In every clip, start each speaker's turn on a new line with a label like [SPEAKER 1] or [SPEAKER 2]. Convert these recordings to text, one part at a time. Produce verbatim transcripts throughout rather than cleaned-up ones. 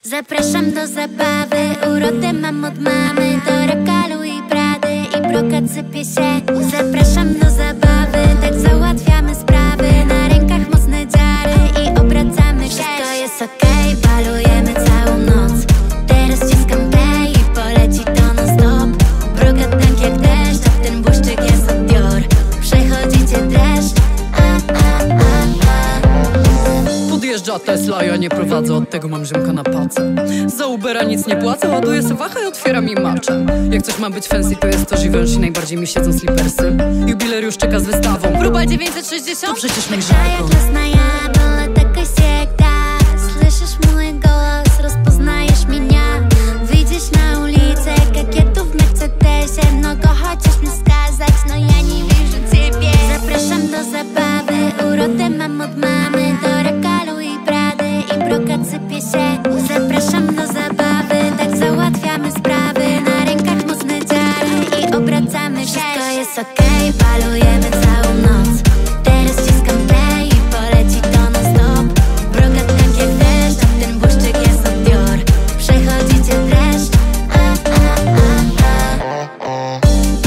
[SPEAKER 1] Zapraszam do zabawy, urodę mam od mamy. Do Rakalu i Prady i brokat sypie się. Zapraszam do zabawy, tak załatwiamy sprawy. Na rękach mocne dziary i obracamy się. Wszystko jest okej, okay, balujemy całą noc. Teraz ściskam play i poleci to non stop. Brokat tak jak deszcz, a ten błyszczyk jest od Dior. Przechodzicie deszcz, a, a, a, a.
[SPEAKER 2] Podjeżdża Tesla, ja nie prowadzę, od tego mam ziomka na pace. Za Ubera nic nie płacę, ładuję se wachę i otwieram mi maczę. Jak coś ma być fancy, to jest to Givenchy, najbardziej mi siedzą slipersy. Jubileusz czeka z wystawą, próba dziewięćset sześćdziesiąt, to przecież mój żargon.
[SPEAKER 1] Słyszysz mój głos, rozpoznajesz mnie. Wyjdziesz na ulicę, kakietów w Mercedesie. No go chociaż mnie skazać, no ja nie wierzę ciebie. Zapraszam do zabawy, urodę mam od mamy. Do Rakalu i Prady i brokat sypie się. Zapraszam do zabawy, tak załatwiamy sprawy. Na rękach mocne dziary i obracamy się. Wszystko jest okej, okay, balujemy całą noc. Teraz ściskam play i poleci to non stop. Brokat tak jak deszcz, a ten błyszczyk jest od Dior. Przechodzicie deszcz, a, a, a, a.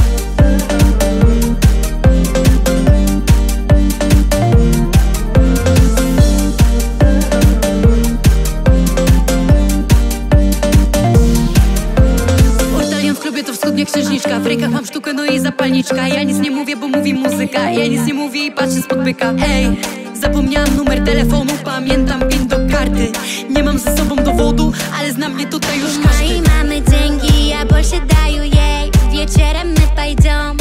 [SPEAKER 2] Ortalion w klubie to wschodnia księżniczka. W rękach mam sztukę, no i zapalniczka. Ja nic nie mówię, bo mówi muzyka. Ja nic nie mówię i patrzę spod byka. Ej, zapomniałam numer telefonu, pamiętam pin do karty. Nie mam ze sobą dowodu, ale zna mnie tutaj już każdy.
[SPEAKER 1] No i mamy dzięki, ja больше даю jej. Wieczorem my pajdziom,